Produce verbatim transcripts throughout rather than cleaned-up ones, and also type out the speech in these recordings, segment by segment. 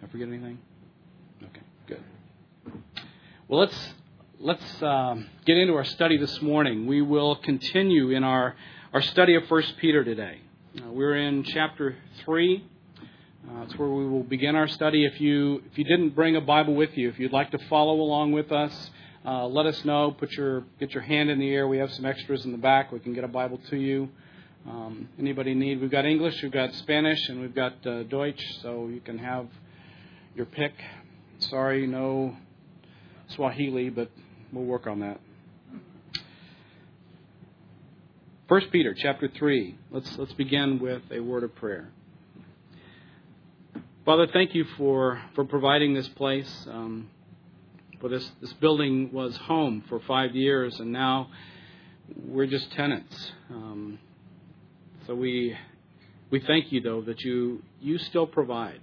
I forget anything? Okay, good. Well, let's let's um, get into our study this morning. We will continue in our, our study of First Peter today. Uh, we're in chapter three. Uh, it's where we will begin our study. If you if you didn't bring a Bible with you, if you'd like to follow along with us, uh, let us know. Put your get your hand in the air. We have some extras in the back. We can get a Bible to you. Um, anybody need? We've got English, we've got Spanish, and we've got uh, Deutsch. So you can have your pick. Sorry, no Swahili, but we'll work on that. First Peter chapter three. Let's let's begin with a word of prayer. Father, thank you for, for providing this place. Um, for this this building was home for five years, and now we're just tenants. Um, so we we thank you, though, that you you still provide.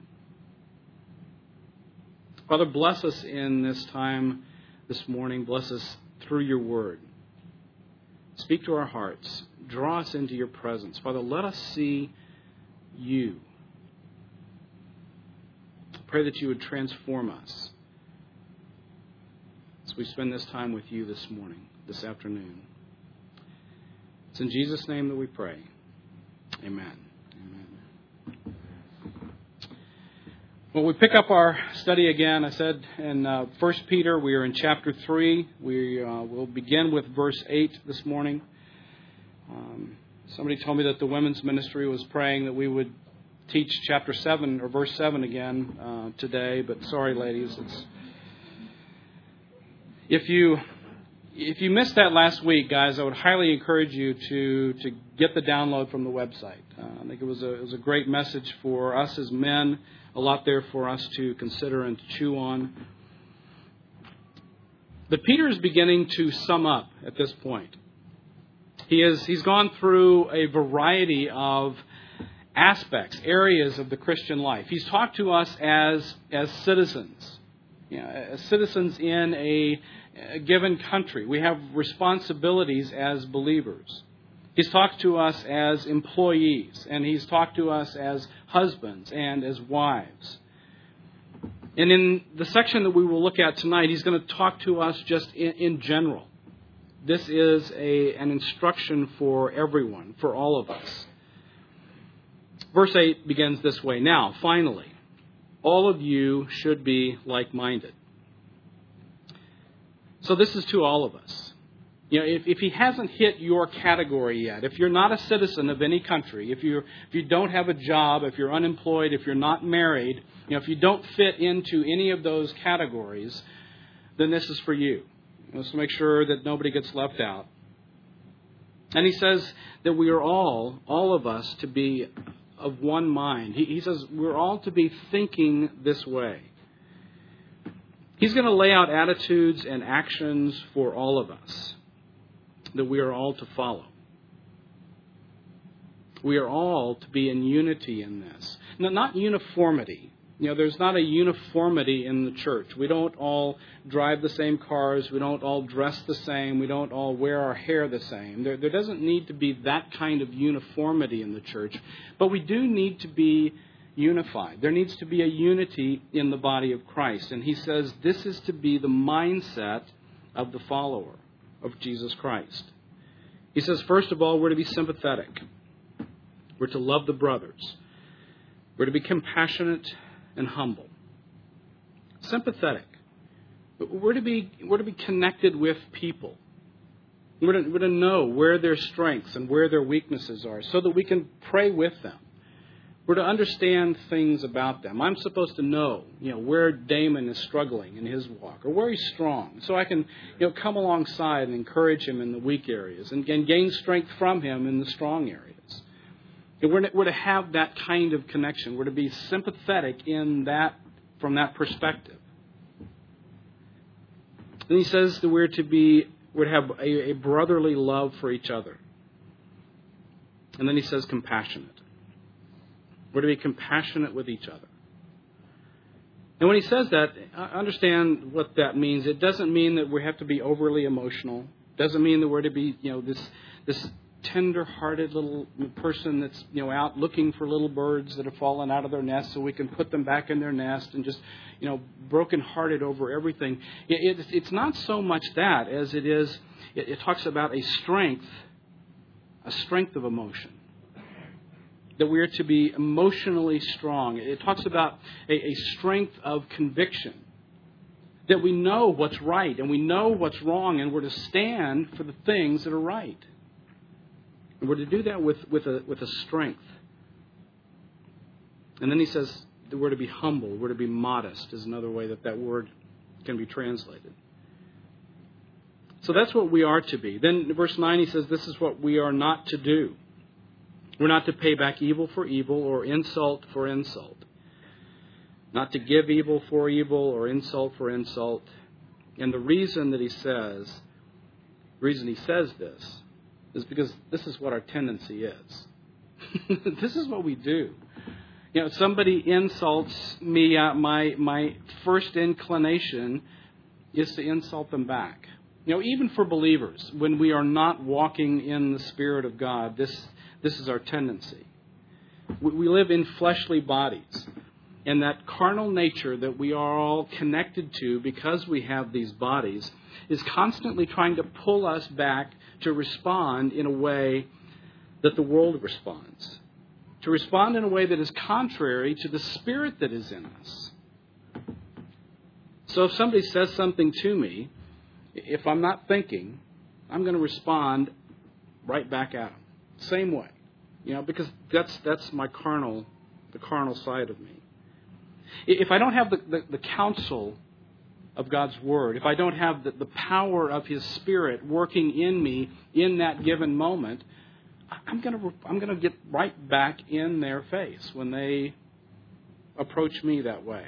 Father, bless us in this time this morning. Bless us through your word. Speak to our hearts. Draw us into your presence. Father, let us see you. I pray that you would transform us as we spend this time with you this morning, this afternoon. It's in Jesus' name that we pray. Amen. Amen. Well, we pick up our study again. I said in uh, First Peter, we are in chapter three. We uh, will begin with verse eight this morning. Um, somebody told me that the women's ministry was praying that we would teach chapter seven or verse seven again uh, today. But sorry, ladies, it's if you if you missed that last week, guys, I would highly encourage you to to get the download from the website. Uh, I think it was a it was a great message for us as men. A lot there for us to consider and to chew on. But Peter is beginning to sum up at this point. He is he's gone through a variety of aspects, areas of the Christian life. He's talked to us as as citizens, you know, as citizens in a, a given country. We have responsibilities as believers. He's talked to us as employees, and he's talked to us as husbands and as wives. And in the section that we will look at tonight, he's going to talk to us just in, in general. This is a, an instruction for everyone, for all of us. Verse eight begins this way. Now, finally, all of you should be like-minded. So this is to all of us. You know, if, if he hasn't hit your category yet, if you're not a citizen of any country, if you if you don't have a job, if you're unemployed, if you're not married, you know, if you don't fit into any of those categories, then this is for you. You know, so make sure that nobody gets left out. And he says that we are all, all of us, to be of one mind. He, he says we're all to be thinking this way. He's going to lay out attitudes and actions for all of us that we are all to follow. We are all to be in unity in this. Now, not uniformity. You know, there's not a uniformity in the church. We don't all drive the same cars. We don't all dress the same. We don't all wear our hair the same. There, there doesn't need to be that kind of uniformity in the church. But we do need to be unified. There needs to be a unity in the body of Christ. And he says this is to be the mindset of the follower of Jesus Christ. He says, first of all, we're to be sympathetic. We're to love the brothers. We're to be compassionate and humble. Sympathetic. We're to be, we're to be connected with people. We're to, we're to know where their strengths and where their weaknesses are so that we can pray with them. We're to understand things about them. I'm supposed to know, you know, where Damon is struggling in his walk or where he's strong, so I can, you know, come alongside and encourage him in the weak areas and, and gain strength from him in the strong areas. And we're to, we're to have that kind of connection. We're to be sympathetic in that from that perspective. Then he says that we're to be we're to have a, a brotherly love for each other. And then he says compassionate. We're to be compassionate with each other. And when he says that, understand what that means. It doesn't mean that we have to be overly emotional. It doesn't mean that we're to be, you know, this this tender-hearted little person that's, you know, out looking for little birds that have fallen out of their nest so we can put them back in their nest, and just, you know, broken-hearted over everything. It, it, it's not so much that as it is, it, it talks about a strength, a strength of emotion. That we are to be emotionally strong. It talks about a, a strength of conviction. That we know what's right and we know what's wrong, and we're to stand for the things that are right. And we're to do that with, with, a, with a strength. And then he says that we're to be humble, we're to be modest, is another way that that word can be translated. So that's what we are to be. Then in verse nine he says this is what we are not to do. We're not to pay back evil for evil or insult for insult. Not to give evil for evil or insult for insult. And the reason that he says, the reason he says this, is because this is what our tendency is. This is what we do. You know, if somebody insults me, uh, my my first inclination is to insult them back. You know, even for believers, when we are not walking in the Spirit of God, this this is our tendency. We, we live in fleshly bodies. And that carnal nature that we are all connected to because we have these bodies is constantly trying to pull us back to respond in a way that the world responds. To respond in a way that is contrary to the Spirit that is in us. So if somebody says something to me, if I'm not thinking, I'm going to respond right back at them. Same way. You know, because that's that's my carnal, the carnal side of me. If I don't have the, the, the counsel of God's Word, if I don't have the, the power of His Spirit working in me in that given moment, I'm going to I'm going to get right back in their face when they approach me that way.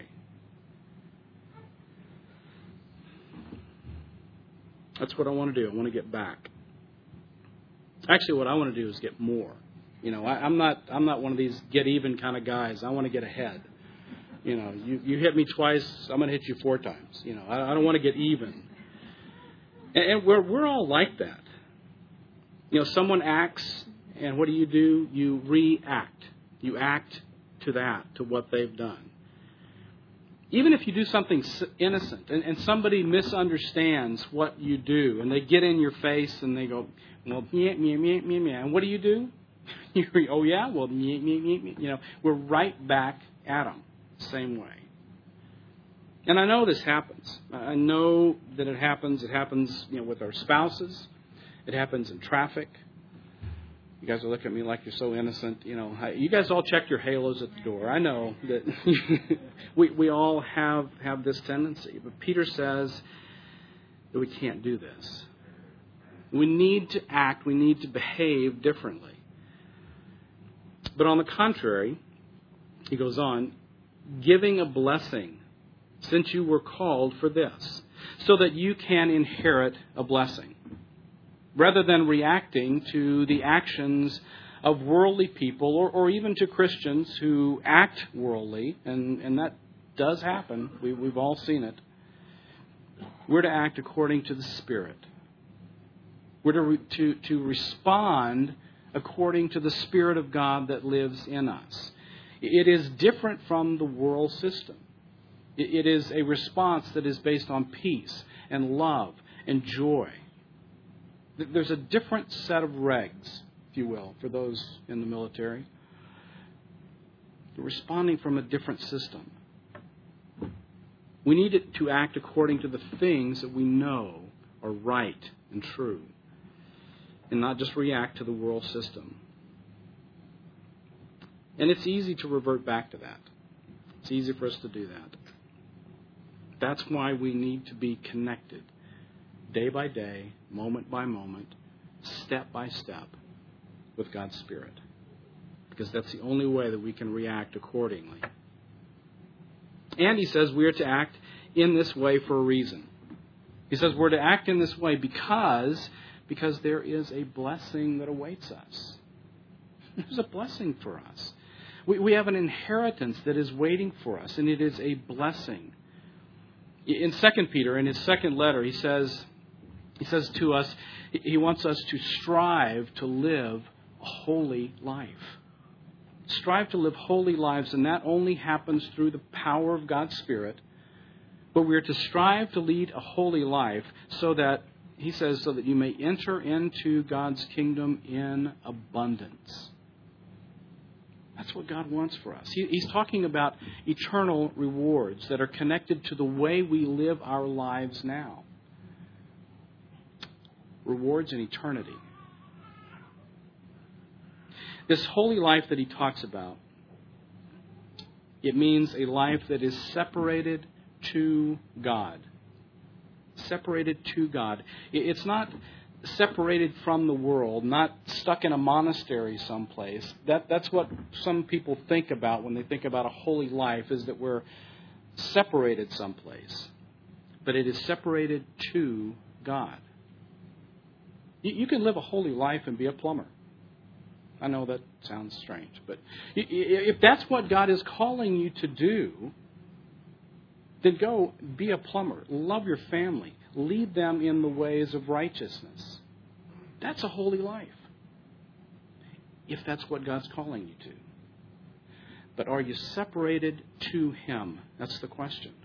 That's what I want to do. I want to get back. Actually, what I want to do is get more. You know, I, I'm not I'm not one of these get even kind of guys. I want to get ahead. You know, you, you hit me twice, I'm going to hit you four times. You know, I, I don't want to get even. And, and we're we're all like that. You know, someone acts, and what do you do? You react. You act to that, to what they've done. Even if you do something innocent, and, and somebody misunderstands what you do, and they get in your face and they go, well, meh, meh, meh, meh, meh. And what do you do? You oh yeah, well, meh, meh, meh, meh. You know, we're right back at them. Same way. And I know this happens. I know that it happens. It happens, you know, with our spouses. It happens in traffic. You guys are looking at me like you're so innocent. You know, you guys all check your halos at the door. I know that we we all have have this tendency. But Peter says that we can't do this. We need to act. We need to behave differently. But on the contrary, he goes on, giving a blessing, since you were called for this, so that you can inherit a blessing, rather than reacting to the actions of worldly people, or, or even to Christians who act worldly, and, and that does happen. We, we've all seen it. We're to act according to the Spirit. We're to, re, to, to respond according to the Spirit of God that lives in us. It is different from the world system. It is a response that is based on peace and love and joy. There's a different set of regs, if you will, for those in the military. They're responding from a different system. We need it to act according to the things that we know are right and true, and not just react to the world system. And it's easy to revert back to that. It's easy for us to do that. That's why we need to be connected day by day, moment by moment, step by step with God's Spirit. Because that's the only way that we can react accordingly. And he says we are to act in this way for a reason. He says we're to act in this way because, because there is a blessing that awaits us. There's a blessing for us. We, we have an inheritance that is waiting for us, and it is a blessing. In Second Peter, in his second letter, he says, He says to us, he wants us to strive to live a holy life. Strive to live holy lives, and that only happens through the power of God's Spirit. But we are to strive to lead a holy life so that, he says, so that you may enter into God's kingdom in abundance. That's what God wants for us. He, he's talking about eternal rewards that are connected to the way we live our lives now. Rewards in eternity. This holy life that he talks about, it means a life that is separated to God. Separated to God. It's not separated from the world, not stuck in a monastery someplace. That, that's what some people think about when they think about a holy life, is that we're separated someplace. But it is separated to God. You, you can live a holy life and be a plumber. I know that sounds strange, but if that's what God is calling you to do, then go be a plumber. Love your family. Lead them in the ways of righteousness. That's a holy life, if that's what God's calling you to. But are you separated to Him? That's the question.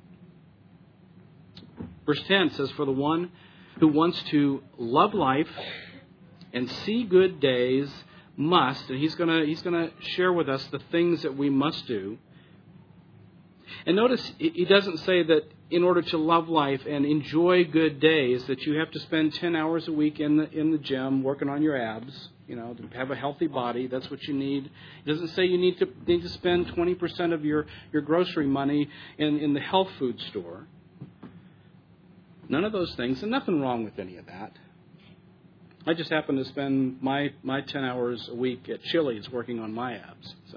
Verse ten says, for the one who wants to love life and see good days must, and he's going to he's going to share with us the things that we must do. And notice he doesn't say that in order to love life and enjoy good days that you have to spend ten hours a week in the in the gym working on your abs, you know, to have a healthy body. That's what you need. He doesn't say you need to need to spend twenty percent of your, your grocery money in, in the health food store. None of those things, and nothing wrong with any of that. I just happen to spend my, my ten hours a week at Chili's working on my abs. So.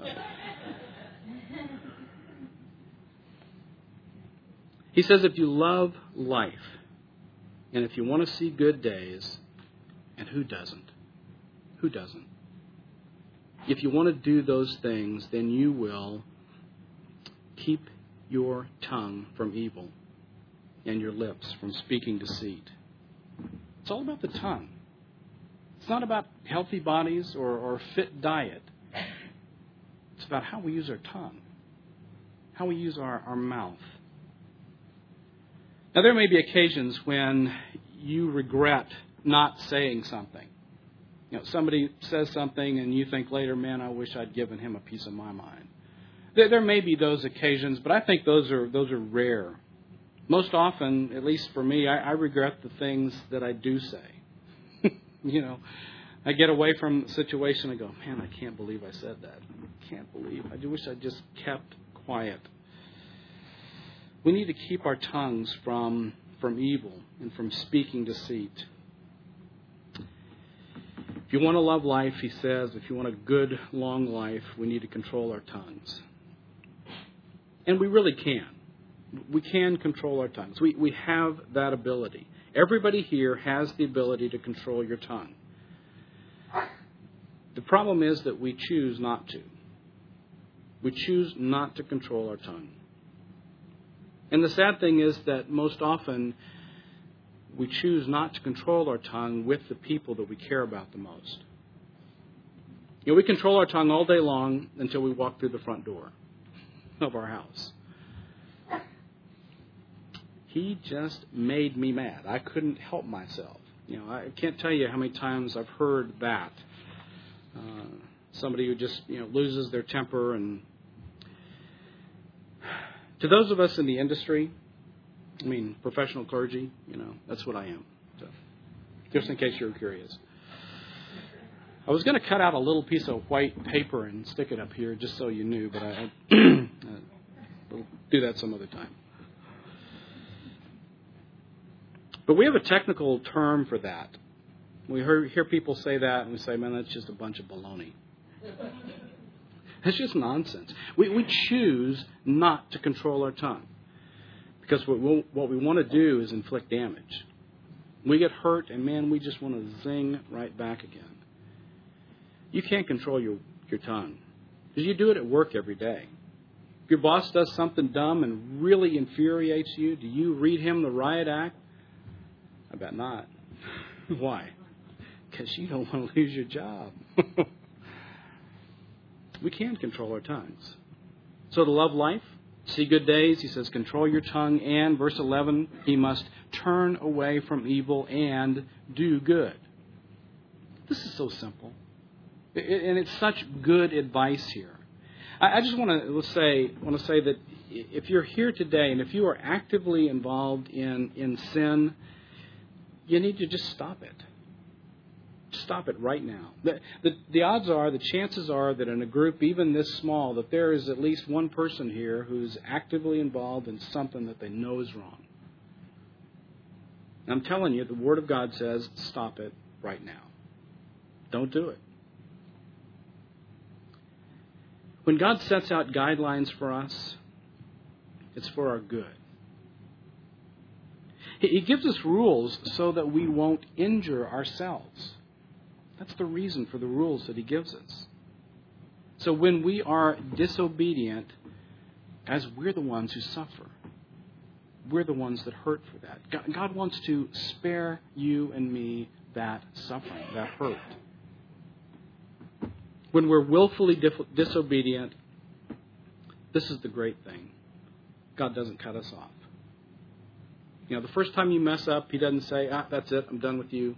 He says if you love life, and if you want to see good days, and who doesn't? Who doesn't? If you want to do those things, then you will keep your tongue from evil and your lips from speaking deceit. It's all about the tongue. It's not about healthy bodies or, or fit diet. It's about how we use our tongue, how we use our, our mouth. Now, there may be occasions when you regret not saying something. You know, somebody says something and you think later, man, I wish I'd given him a piece of my mind. There, there may be those occasions, but I think those are those are rare. Most often, at least for me, I, I regret the things that I do say. You know, I get away from the situation and go, man, I can't believe I said that. I can't believe. I do wish I just kept quiet. We need to keep our tongues from from evil and from speaking deceit. If you want to love life, he says, if you want a good, long life, we need to control our tongues. And we really can. We can control our tongues. We we have that ability. Everybody here has the ability to control your tongue. The problem is that we choose not to. We choose not to control our tongue. And the sad thing is that most often we choose not to control our tongue with the people that we care about the most. You know, we control our tongue all day long until we walk through the front door of our house. He just made me mad. I couldn't help myself. You know, I can't tell you how many times I've heard that. Uh, somebody who just, you know, loses their temper. And to those of us in the industry, I mean, professional clergy, you know, that's what I am. So, just in case you're curious. I was going to cut out a little piece of white paper and stick it up here just so you knew, but I, I'll do that some other time. But we have a technical term for that. We hear, hear people say that, and we say, man, that's just a bunch of baloney. That's just nonsense. We, we choose not to control our tongue. Because what, we'll, what we want to do is inflict damage. We get hurt, and man, we just want to zing right back again. You can't control your, your tongue. Because you do it at work every day. If your boss does something dumb and really infuriates you, do you read him the riot act? I bet not. Why? Because you don't want to lose your job. We can control our tongues. So to love life, see good days, he says, control your tongue. And, verse eleven, he must turn away from evil and do good. This is so simple. And it's such good advice here. I just want to say, want to say that if you're here today and if you are actively involved in, in sin, you need to just stop it. Stop it right now. The, the, the odds are, the chances are that in a group even this small, that there is at least one person here who's actively involved in something that they know is wrong. And I'm telling you, the Word of God says, stop it right now. Don't do it. When God sets out guidelines for us, it's for our good. He gives us rules so that we won't injure ourselves. That's the reason for the rules that he gives us. So when we are disobedient, as we're the ones who suffer, we're the ones that hurt for that. God wants to spare you and me that suffering, that hurt. When we're willfully disobedient, this is the great thing. God doesn't cut us off. You know, the first time you mess up, he doesn't say, ah, that's it, I'm done with you.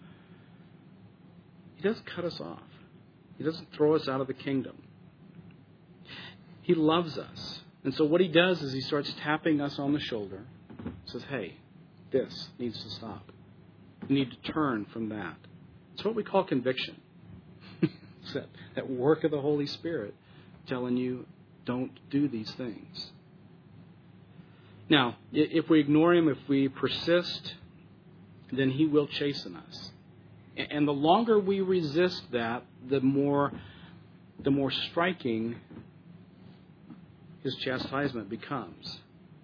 He doesn't cut us off. He doesn't throw us out of the kingdom. He loves us. And so what he does is he starts tapping us on the shoulder. Says, hey, this needs to stop. You need to turn from that. It's what we call conviction. It's that, that work of the Holy Spirit telling you, don't do these things. Now, if we ignore him, if we persist, then he will chasten us. And the longer we resist that, the more, the more striking his chastisement becomes.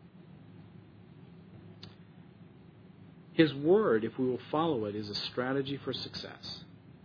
His word, if we will follow it, is a strategy for success.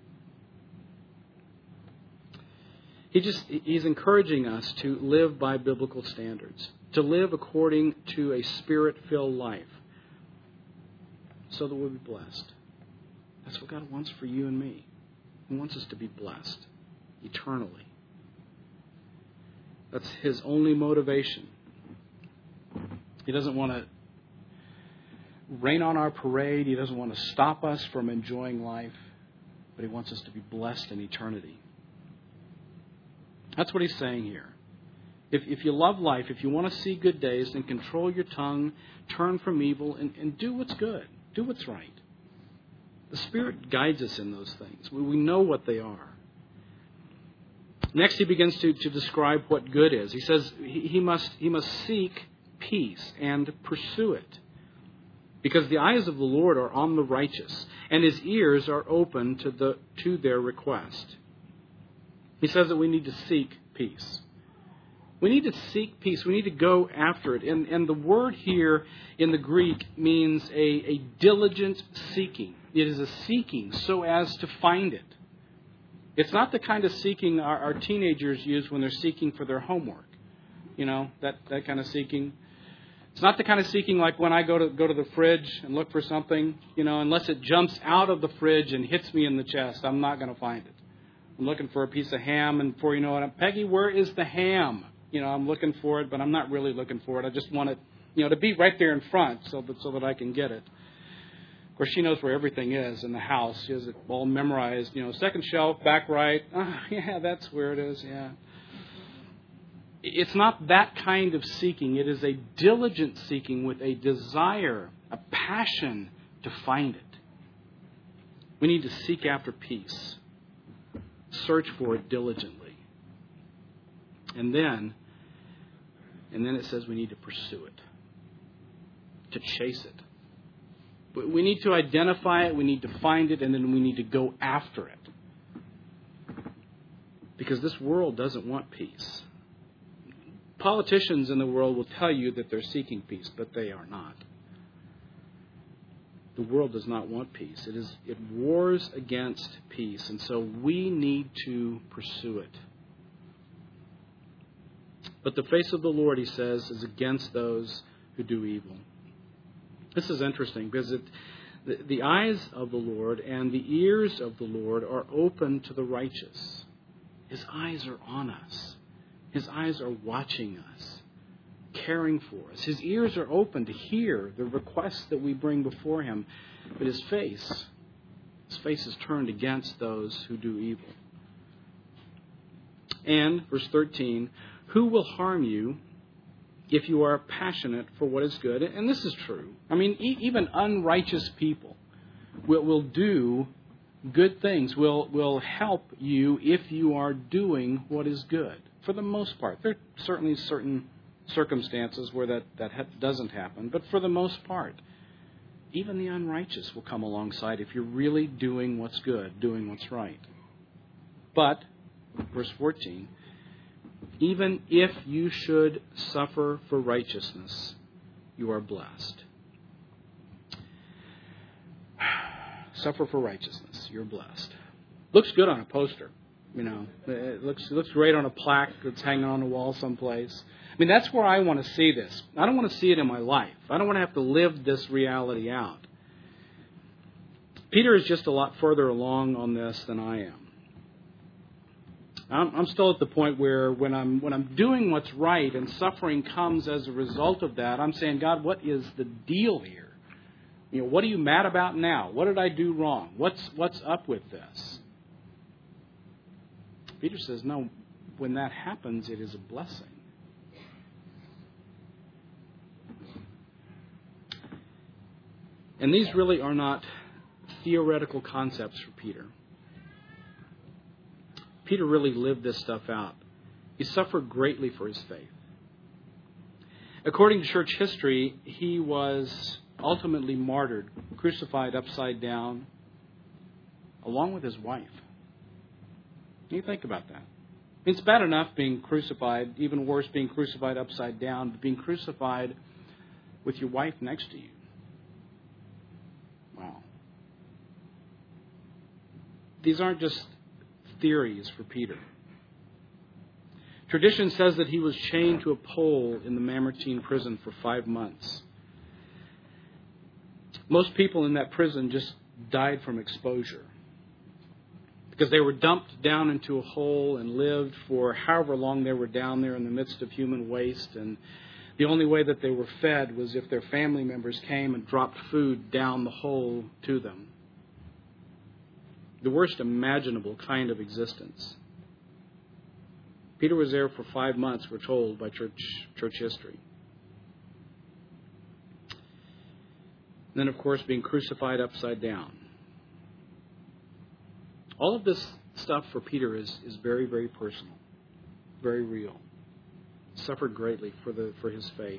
He just, he's encouraging us to live by biblical standards, to live according to a spirit-filled life, so that we'll be blessed. That's what God wants for you and me. He wants us to be blessed eternally. That's his only motivation. He doesn't want to rain on our parade. He doesn't want to stop us from enjoying life. But he wants us to be blessed in eternity. That's what he's saying here. If, if you love life, if you want to see good days, then control your tongue, turn from evil, and, and do what's good. Do what's right. The Spirit guides us in those things. We, we know what they are. Next, he begins to, to describe what good is. He says he, he must he must seek peace and pursue it. Because the eyes of the Lord are on the righteous, and his ears are open to the to their request. He says that we need to seek peace. We need to seek peace. We need to go after it. And, and the word here in the Greek means a, a diligent seeking. It is a seeking so as to find it. It's not the kind of seeking our, our teenagers use when they're seeking for their homework. You know, that, that kind of seeking. It's not the kind of seeking like when I go to go to the fridge and look for something, you know, unless it jumps out of the fridge and hits me in the chest, I'm not going to find it. I'm looking for a piece of ham, and before you know it, I'm, Peggy, where is the ham? You know, I'm looking for it, but I'm not really looking for it. I just want it, you know, to be right there in front so that so that I can get it. Of course, she knows where everything is in the house. She has it all memorized. You know, second shelf, back right. Oh, yeah, that's where it is, yeah. It's not that kind of seeking. It is a diligent seeking with a desire, a passion to find it. We need to seek after peace. Search for it diligently. And then, and then it says we need to pursue it, to chase it. We need to identify it, we need to find it, and then we need to go after it. Because this world doesn't want peace. Politicians in the world will tell you that they're seeking peace, but they are not. The world does not want peace. It is it wars against peace, and so we need to pursue it. But the face of the Lord, he says, is against those who do evil. This is interesting because it, The, the eyes of the Lord and the ears of the Lord are open to the righteous. His eyes are on us. His eyes are watching us, caring for us. His ears are open to hear the requests that we bring before Him. But His face, His face is turned against those who do evil. And, verse thirteen, who will harm you if you are passionate for what is good? And this is true. I mean, e- even unrighteous people will, will do good things, will, will help you if you are doing what is good. For the most part. There are certainly certain circumstances where that, that ha- doesn't happen. But for the most part, even the unrighteous will come alongside if you're really doing what's good, doing what's right. But, verse fourteen, even if you should suffer for righteousness, you are blessed. Suffer for righteousness, you're blessed. Looks good on a poster, you know. It looks, it looks great on a plaque that's hanging on the wall someplace. I mean, that's where I want to see this. I don't want to see it in my life. I don't want to have to live this reality out. Peter is just a lot further along on this than I am. I'm, I'm still at the point where when I'm when I'm doing what's right and suffering comes as a result of that, I'm saying, God, what is the deal here? You know, what are you mad about now? What did I do wrong? What's what's up with this? Peter says, no, when that happens, it is a blessing. And these really are not theoretical concepts for Peter. Peter really lived this stuff out. He suffered greatly for his faith. According to church history, he was ultimately martyred, crucified upside down, along with his wife. You think about that. It's bad enough being crucified, even worse being crucified upside down, but being crucified with your wife next to you. Wow. These aren't just theories for Peter. Tradition says that he was chained to a pole in the Mamertine prison for five months. Most people in that prison just died from exposure because they were dumped down into a hole and lived for however long they were down there in the midst of human waste. And the only way that they were fed was if their family members came and dropped food down the hole to them. The worst imaginable kind of existence. Peter was there for five months, we're told, by church church history. And then, of course, being crucified upside down. All of this stuff for Peter is, is very, very personal, very real. Suffered greatly for the for his faith.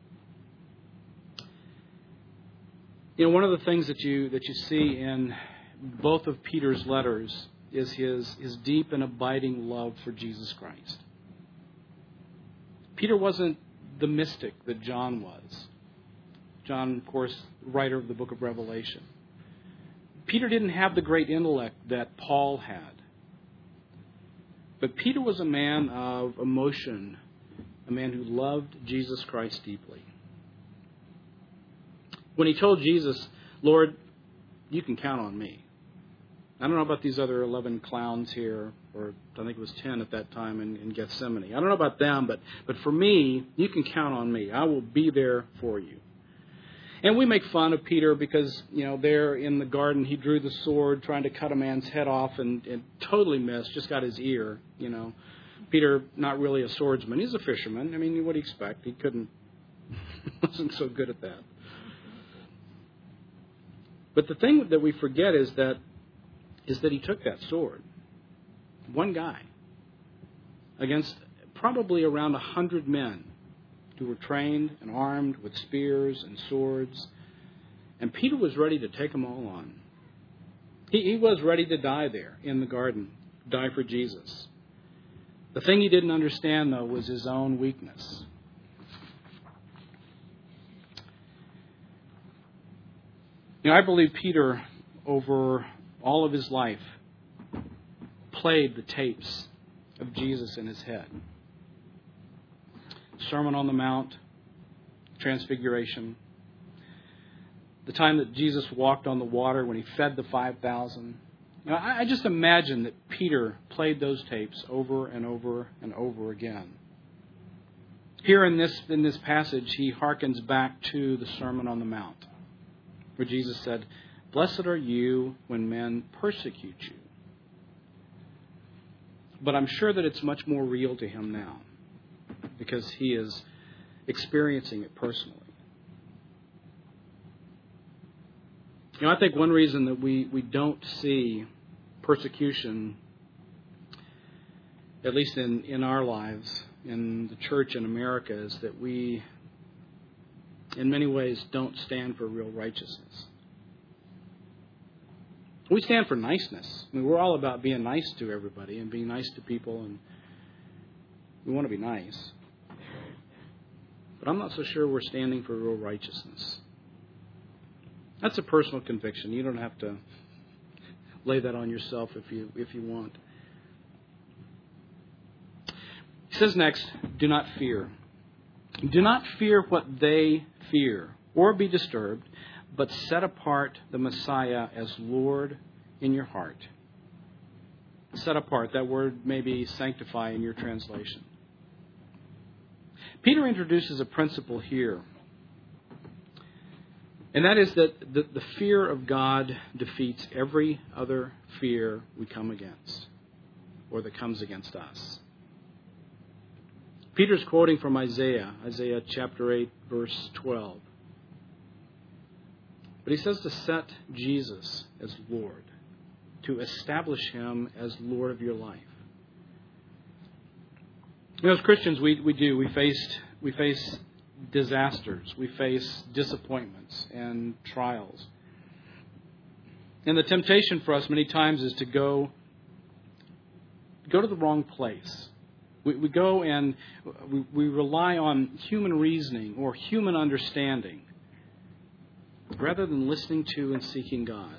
You know, one of the things that you that you see in both of Peter's letters is his, his deep and abiding love for Jesus Christ. Peter wasn't the mystic that John was. John, of course, writer of the book of Revelation. Peter didn't have the great intellect that Paul had. But Peter was a man of emotion, a man who loved Jesus Christ deeply. When he told Jesus, Lord, you can count on me. I don't know about these other eleven clowns here, or I think it was ten at that time in, in Gethsemane. I don't know about them, but, but for me, you can count on me. I will be there for you. And we make fun of Peter because, you know, there in the garden, he drew the sword trying to cut a man's head off and, and totally missed, just got his ear, you know. Peter, not really a swordsman. He's a fisherman. I mean, what do you expect? He couldn't, wasn't so good at that. But the thing that we forget is that is that he took that sword, one guy, against probably around a hundred men who were trained and armed with spears and swords. And Peter was ready to take them all on. He, he was ready to die there in the garden, die for Jesus. The thing he didn't understand, though, was his own weakness. You know, I believe Peter, over all of his life, played the tapes of Jesus in his head. Sermon on the Mount, Transfiguration, the the time that Jesus walked on the water when he fed the five thousand. Now, I just imagine that Peter played those tapes over and over and over again. Here in this in this passage, he harkens back to the Sermon on the Mount, where Jesus said, "Blessed are you when men persecute you." But I'm sure that it's much more real to him now, because he is experiencing it personally. You know, I think one reason that we, we don't see persecution, at least in, in our lives, in the church in America, is that we, in many ways, don't stand for real righteousness. We stand for niceness. I mean, we're all about being nice to everybody and being nice to people, and we want to be nice. But I'm not so sure we're standing for real righteousness. That's a personal conviction. You don't have to lay that on yourself if you if you want. He says next, do not fear. Do not fear what they fear, or be disturbed, but set apart the Messiah as Lord in your heart. Set apart, that word may be sanctify in your translation. Peter introduces a principle here. And that is that the, the fear of God defeats every other fear we come against, or that comes against us. Peter's quoting from Isaiah, Isaiah chapter eight, verse twelve. But he says to set Jesus as Lord, to establish him as Lord of your life. You know, as Christians, we, we do. We face, we face disasters. We face disappointments and trials. And the temptation for us many times is to go, go to the wrong place. We, we go and we, we rely on human reasoning or human understanding rather than listening to and seeking God.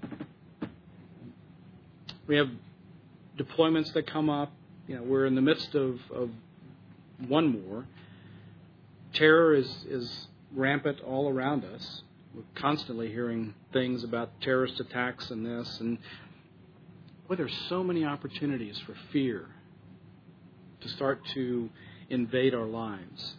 We have deployments that come up. You know, we're in the midst of, of one war. Terror is, is rampant all around us. We're constantly hearing things about terrorist attacks and this. And boy, there's so many opportunities for fear to start to invade our lives.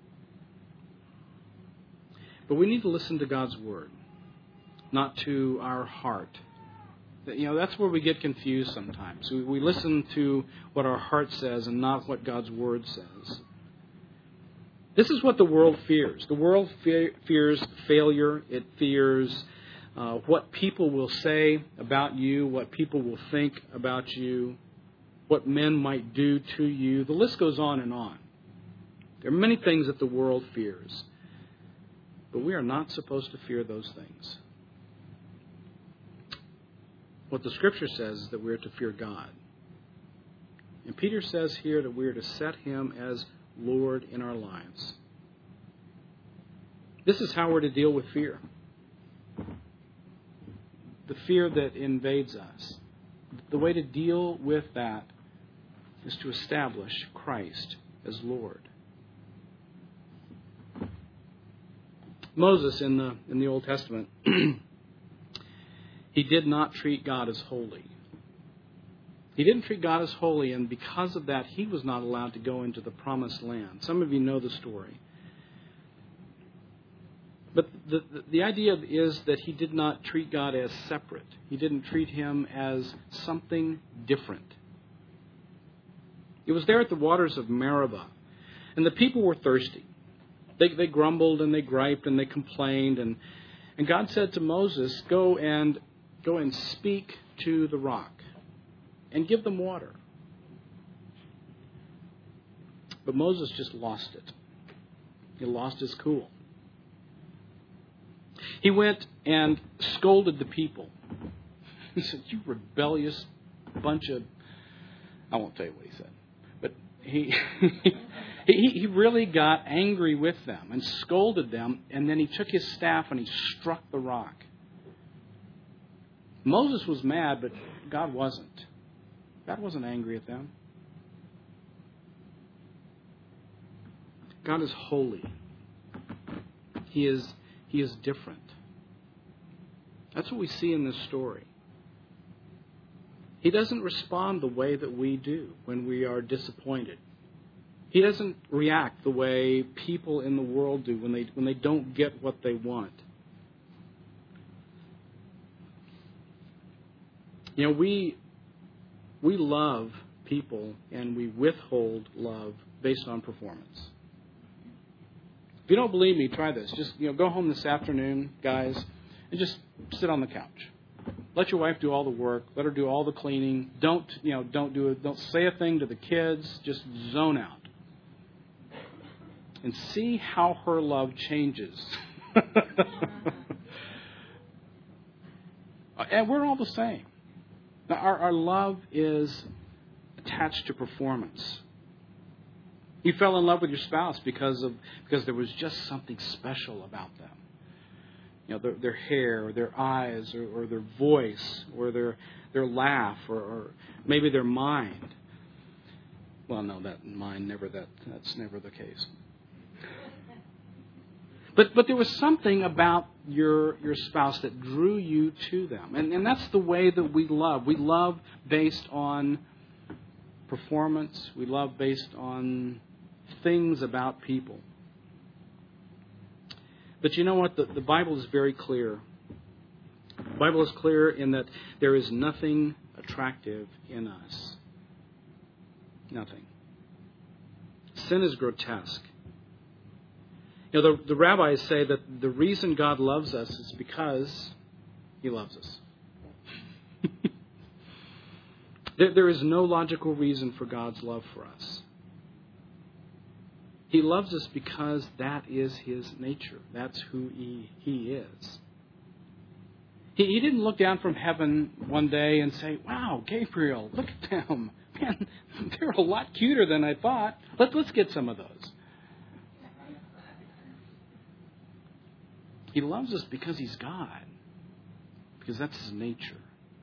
But we need to listen to God's Word, not to our heart. You know, that's where we get confused sometimes. We, we listen to what our heart says and not what God's Word says. This is what the world fears. The world fe- fears failure. It fears uh, what people will say about you, what people will think about you, what men might do to you. The list goes on and on. There are many things that the world fears, but we are not supposed to fear those things. What the Scripture says is that we are to fear God. And Peter says here that we are to set him as Lord in our lives. This is how we're to deal with fear. The fear that invades us. The way to deal with that is to establish Christ as Lord. Moses in the in the Old Testament, he did not treat God as holy. He didn't treat God as holy, and because of that, he was not allowed to go into the promised land. Some of you know the story. But the, the, the idea is that he did not treat God as separate. He didn't treat him as something different. It was there at the waters of Meribah, and the people were thirsty. They, they grumbled and they griped and they complained, and, and God said to Moses, go and go and speak to the rock and give them water. But Moses just lost it. He lost his cool. He went and scolded the people. He said, you rebellious bunch of... I won't tell you what he said. But he, he, he really got angry with them and scolded them. And then he took his staff and he struck the rock. Moses was mad, but God wasn't. God wasn't angry at them. God is holy. He is, he is different. That's what we see in this story. He doesn't respond the way that we do when we are disappointed. He doesn't react the way people in the world do when they when they don't get what they want. You know, we we love people and we withhold love based on performance. If you don't believe me, try this. Just, you know, go home this afternoon, guys, and just sit on the couch. Let your wife do all the work. Let her do all the cleaning. Don't, you know, don't do it. Don't say a thing to the kids. Just zone out. And see how her love changes. And we're all the same. Now, our, our love is attached to performance. You fell in love with your spouse because of because there was just something special about them. You know, their, their hair, or their eyes, or, or their voice, or their their laugh, or, or maybe their mind. Well, no, that mind never that that's never the case. But but there was something about your your spouse that drew you to them. And, and that's the way that we love. We love based on performance. We love based on things about people. But you know what? The, the Bible is very clear. The Bible is clear in that there is nothing attractive in us. Nothing. Sin is grotesque. You know, the, the rabbis say that the reason God loves us is because He loves us. there, there is no logical reason for God's love for us. He loves us because that is His nature. That's who He, he is. He, he didn't look down from heaven one day and say, "Wow, Gabriel, look at them. Man, they're a lot cuter than I thought. Let's, let's get some of those." He loves us because He's God. Because that's His nature.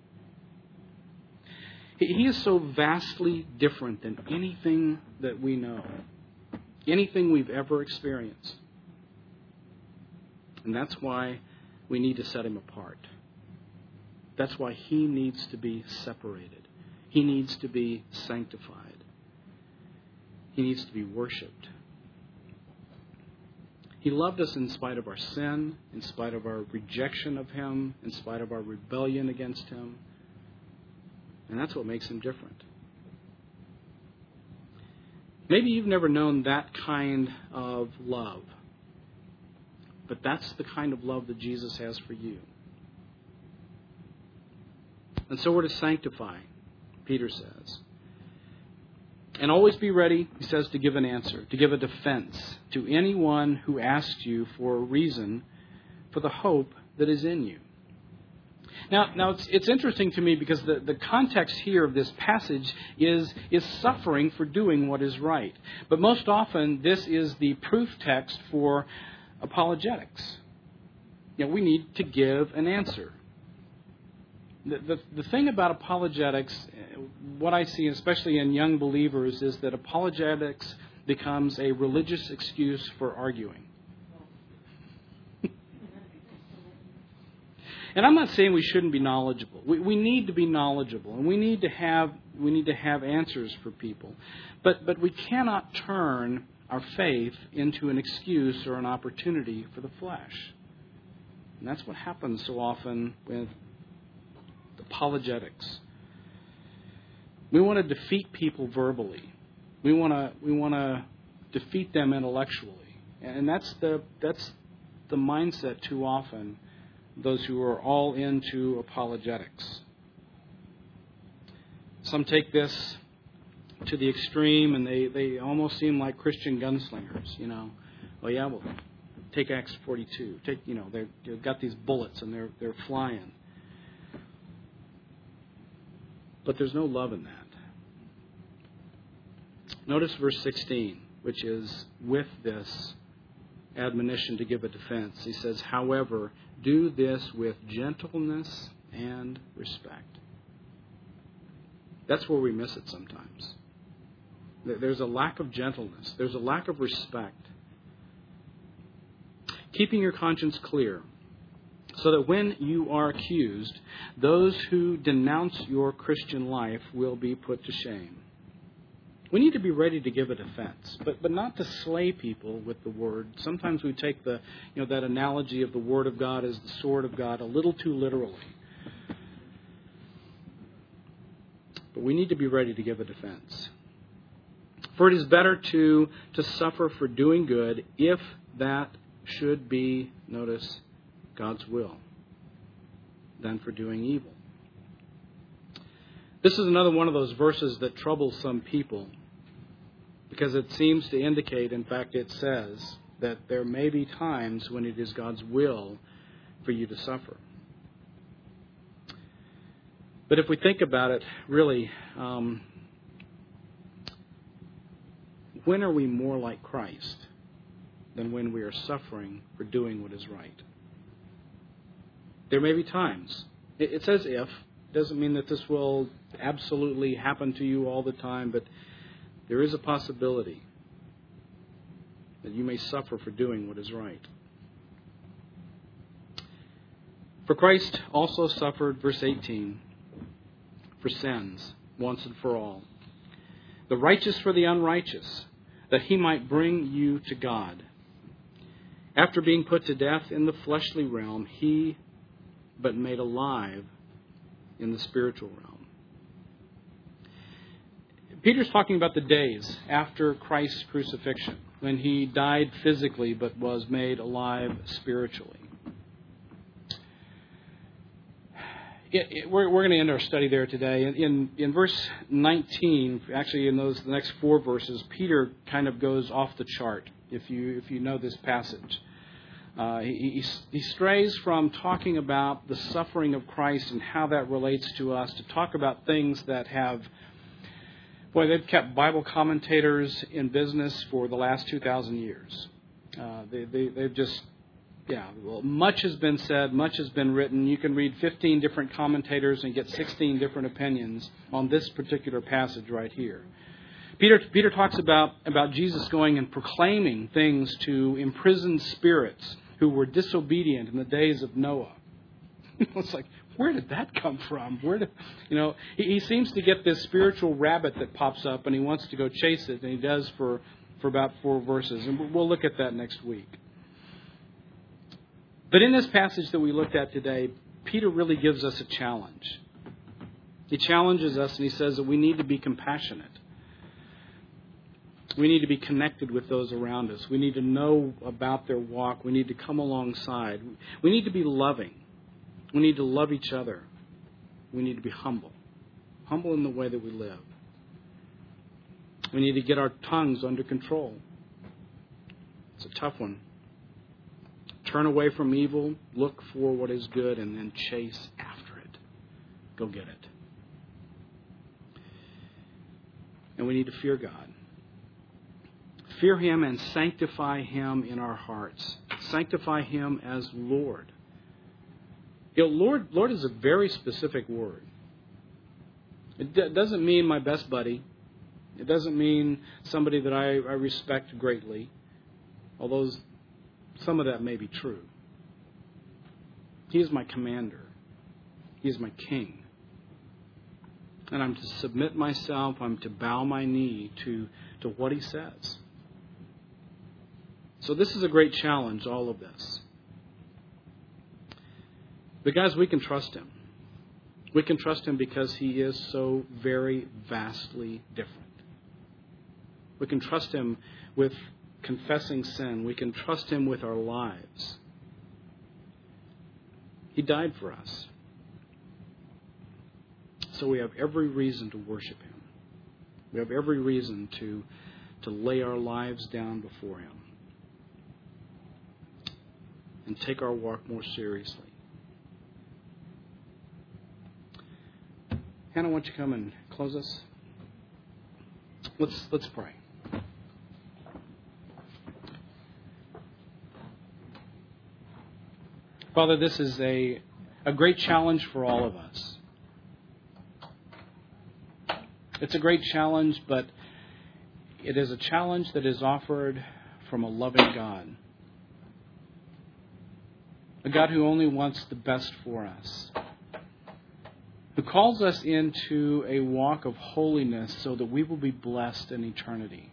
He, he is so vastly different than anything that we know. Anything we've ever experienced. And that's why we need to set Him apart. That's why He needs to be separated. He needs to be sanctified. He needs to be worshipped. He loved us in spite of our sin, in spite of our rejection of Him, in spite of our rebellion against Him. And that's what makes Him different. Maybe you've never known that kind of love. But that's the kind of love that Jesus has for you. And so we're to sanctify, Peter says. And always be ready, he says, to give an answer, to give a defense to anyone who asks you for a reason for the hope that is in you. Now, now it's, it's interesting to me because the, the context here of this passage is, is suffering for doing what is right. But most often, this is the proof text for apologetics. You know, we need to give an answer. The, the, the thing about apologetics, what I see, especially in young believers, is that apologetics becomes a religious excuse for arguing. And I'm not saying we shouldn't be knowledgeable. We, we need to be knowledgeable, and we need to have we need to have answers for people. But but we cannot turn our faith into an excuse or an opportunity for the flesh. And that's what happens so often with apologetics. We want to defeat people verbally. We want to we want to defeat them intellectually, and that's the that's the mindset too often. Those who are all into apologetics. Some take this to the extreme, and they, they almost seem like Christian gunslingers. You know, well, yeah, well, take Acts forty-two. Take you know they've, they've got these bullets and they're they're flying. But there's no love in that. Notice verse sixteen, which is with this admonition to give a defense. He says, however, do this with gentleness and respect. That's where we miss it sometimes. There's a lack of gentleness. There's a lack of respect. Keeping your conscience clear so that when you are accused, those who denounce your Christian life will be put to shame. We need to be ready to give a defense, but but not to slay people with the word. Sometimes we take the you know that analogy of the word of God as the sword of God a little too literally. But we need to be ready to give a defense. For it is better to to suffer for doing good, if that should be, notice, God's will, than for doing evil. This is another one of those verses that troubles some people, because it seems to indicate, in fact it says, that there may be times when it is God's will for you to suffer. But if we think about it, really, um, when are we more like Christ than when we are suffering for doing what is right? There may be times. It, it says if. It doesn't mean that this will absolutely happen to you all the time, but there is a possibility that you may suffer for doing what is right. For Christ also suffered, verse eighteen, for sins, once and for all, the righteous for the unrighteous, that he might bring you to God. After being put to death in the fleshly realm, he but made alive in the spiritual realm. Peter's talking about the days after Christ's crucifixion, when he died physically but was made alive spiritually. It, it, we're, we're going to end our study there today. In, in in verse nineteen, actually in those the next four verses, Peter kind of goes off the chart. If you if you know this passage, uh, he, he he strays from talking about the suffering of Christ and how that relates to us to talk about things that have, boy, they've kept Bible commentators in business for the last two thousand years. Uh, they, they they've just Yeah, well, much has been said, much has been written. You can read fifteen different commentators and get sixteen different opinions on this particular passage right here. Peter Peter talks about, about Jesus going and proclaiming things to imprisoned spirits who were disobedient in the days of Noah. It's like, where did that come from? Where did, you know, he, he seems to get this spiritual rabbit that pops up and he wants to go chase it, and he does for, for about four verses. And we'll look at that next week. But in this passage that we looked at today, Peter really gives us a challenge. He challenges us and he says that we need to be compassionate. We need to be connected with those around us. We need to know about their walk. We need to come alongside. We need to be loving. We need to love each other. We need to be humble. Humble in the way that we live. We need to get our tongues under control. It's a tough one. Turn away from evil, look for what is good, and then chase after it. Go get it. And we need to fear God. Fear Him and sanctify Him in our hearts. Sanctify Him as Lord. You know, Lord, Lord is a very specific word. It d- doesn't mean my best buddy. It doesn't mean somebody that I, I respect greatly, although some of that may be true. He is my commander. He is my king. And I'm to submit myself, I'm to bow my knee to, to what He says. So this is a great challenge, all of this. But guys, we can trust Him. We can trust Him because He is so very vastly different. We can trust Him with confessing sin. We can trust Him with our lives. He died for us. So we have every reason to worship Him. We have every reason to, to lay our lives down before Him and take our walk more seriously. Hannah, why don't you come and close us? Let's let's pray. Father, this is a, a great challenge for all of us. It's a great challenge, but it is a challenge that is offered from a loving God. a God who only wants the best for us, who calls us into a walk of holiness so that we will be blessed in eternity.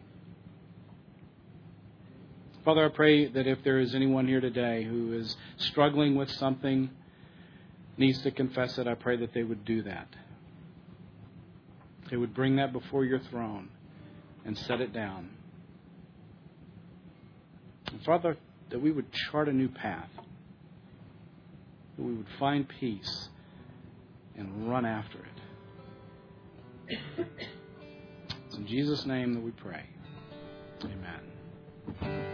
Father, I pray that if there is anyone here today who is struggling with something, needs to confess it, I pray that they would do that. They would bring that before your throne and set it down. And Father, that we would chart a new path, that we would find peace and run after it. It's in Jesus' name that we pray. Amen.